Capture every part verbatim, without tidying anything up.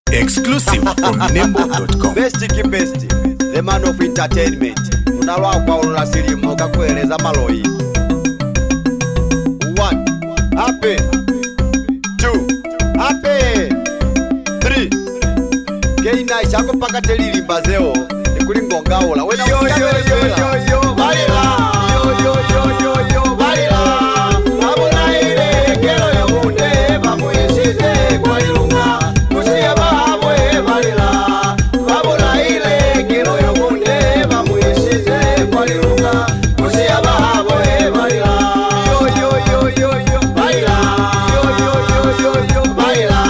Exclusive from nembo dot com. Best ki best, the man of entertainment. Unalwa kwa ulasili moka kueleza maloi. One, happy. Two, happy. Three. Keina ishako paka telili mbazeo. Nikuli ngonga ola. Yo yo yo yo yo balila. Yo yo yo yo yo balila. Abula ile kero yo munde bamuyeshize kwa ilunga. Kusia bahabwe balila. Abula ile kero yo munde bamuyeshize kwa ilunga. Kusia bahabwe balila. Yo yo yo yo yo balila. Yo yo yo yo yo balila.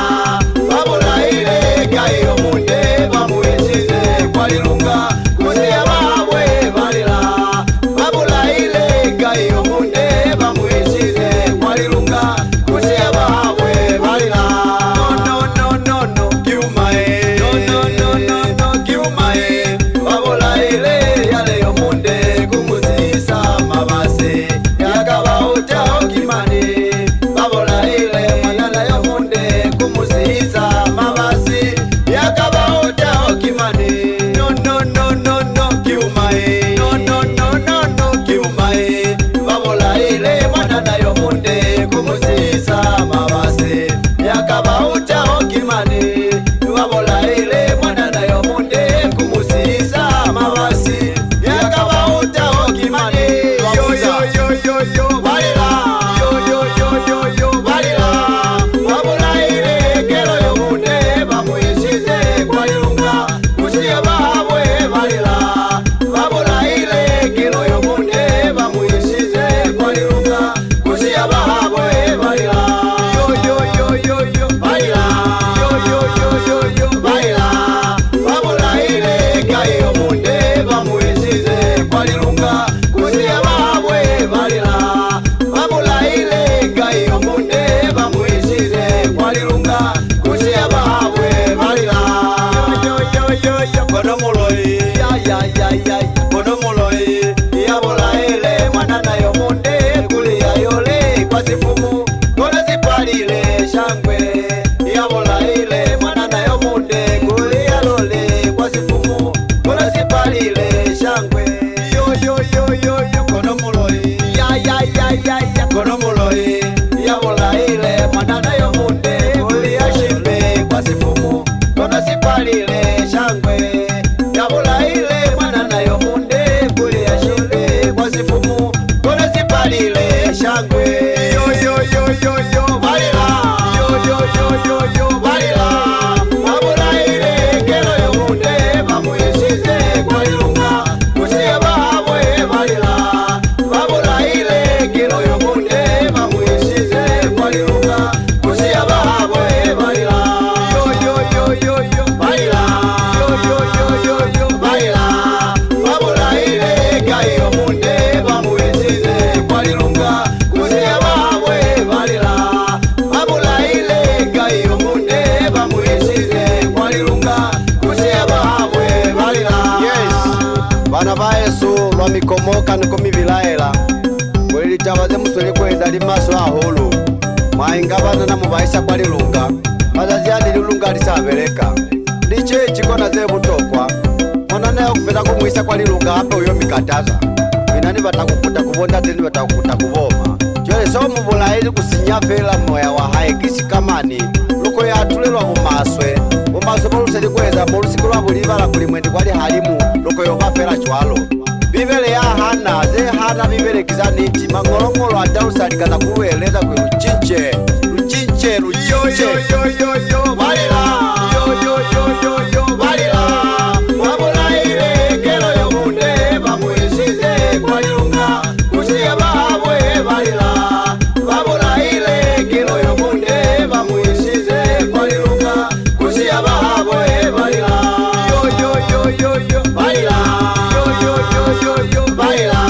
Abula ile kero yo munde bamuyeshize kwa ilunga. Kusia bahabwe balila. Abula ile kero yo munde bamuyeshize kwa ilunga. Kusia bahabwe balila. No no no no no kiumae. No no no no no kiumae. Abula ile yale yo munde kumusisa mabase. Yakaba uta okimane. Abula ile manana yo munde kumusisa mabase. Yakaba uta okimane. No no no no no kiumae. No no no no no kiumae. Abula ile manana yo munde kumusisa mabase. Yakaba uta okimane. Abula ile manana yo munde kumusisa mabase. Yakaba uta okimane. Yo yo yo yo yo balila. Yo yo yo yo yo balila. Abula ile kero yo munde bamuyeshize kwa ilunga. Kusia bahabwe balila. Abula ile kero yo munde bamuyeshize kwa ilunga. Kusia bahabwe balila. Yo yo yo yo yo balila. Yo yo yo yo yo balila. Abula ile kero yo munde bamuyeshize kwa ilunga. Kusia bahabwe balila. Abula ile kero yo munde bamuyeshize kwa ilunga. Kusia bahabwe balila. Yo yo yo yo kono moloi. Ya ya ya ya kono moloi. Abula ile manana yo munde kuli ya yole kwa sifumu. Kono sipalile shangwe. Abula ile manana yo munde kuli ya lole kwa sifumu. Kono sipalile shangwe. Yo yo yo yo yo kono moloi. Ya ya ya ya ya kono moloi. Abula ile manana yo munde kuli ya shimbe kwa sifumu. Kono sipalile shangwe. Abula ile manana yo munde kuli ya shimbe kwa sifumu. Kono sipalile shangwe. Yo yo yo yo yo balila. Yo yo yo yo yo balila. Abula ile kero yo munde bamuyeshize kwa ilunga. Kusia bahabwe balila. Abula ile kero yo munde bamuyeshize kwa ilunga. Kusia bahabwe balila. Yo yo yo yo yo balila. Yo yo yo yo yo balila. Abula ile kero yo munde bamuyeshize kwa ilunga. Kusia bahabwe balila. Abula ile kero yo munde bamuyeshize kwa ilunga. Kusia bahabwe balila. Yes, bana ba Yesu lwa mikomoka niko mibilaela. Kweli tabaze musole kweza limaso aholo. Mwainga bana na mubaisha kwa lilunga. Bazazi yani lilunga lisabeleka. Liche chikona ze butokwa. Mwana nayo kufeta kumwisa kwa lilunga hapa uyo mikataza. Inani batakukuta kubonda teni batakukuta kuboma. Jole so mubula ili kusinya vela moya wa hae kisi kamani. Luko ya tulelwa bumaswe. Bumaswe boluseli kweza bolusikulwa bulibala kulimwendi kwali halimu. Luko yoba fela chwalo. Bibele ya hana, ze hana bibele kizaniti. Mangolongolo adalusalikana kuweleza kwe luchinche. Luchinche, luchinche. Yo yo yo yo yo balila. Yo yo yo yo yo balila. Abula ile kero yo munde bamuyeshize kwa ilunga. Kusia bahabwe balila. Abula ile kero yo munde bamuyeshize kwa ilunga. Kusia bahabwe balila. Yo yo yo yo yo balila. Yo yo yo yo yo balila.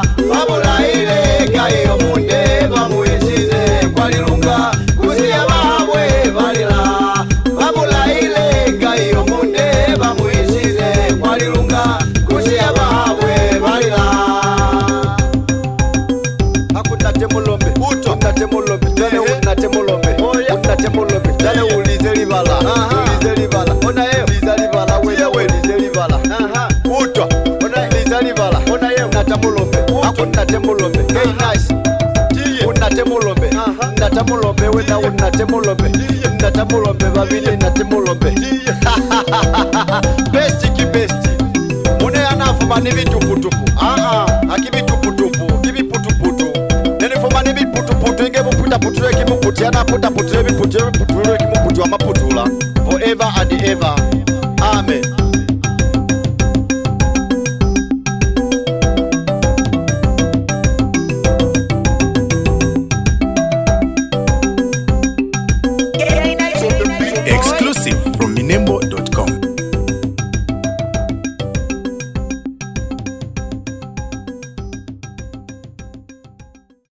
Abula ile kero yo munde bamuyeshize kwa ilunga. Kusia bahabwe balila. Abula ile kero yo munde bamuyeshize kwa ilunga. Kusia bahabwe balila. Hakuna temulombe. Uto na temulombe. Tane una temulombe. Una temulombe. Tane ulize libala. Ulize libala. unatemulombe. Gay nice. Unatemulombe. Natemulombe wena unatemulombe. Natemulombe babili natemulombe. Besti ki besti. Mune anafuma ni vituputupu. Ah ah, akibi tuputupu, kibi putuputu. Nene fuma ni putuputu, inge muputa putule kimu puti ana puta putule bi putule putule kimu putu ama putula. Forever and ever.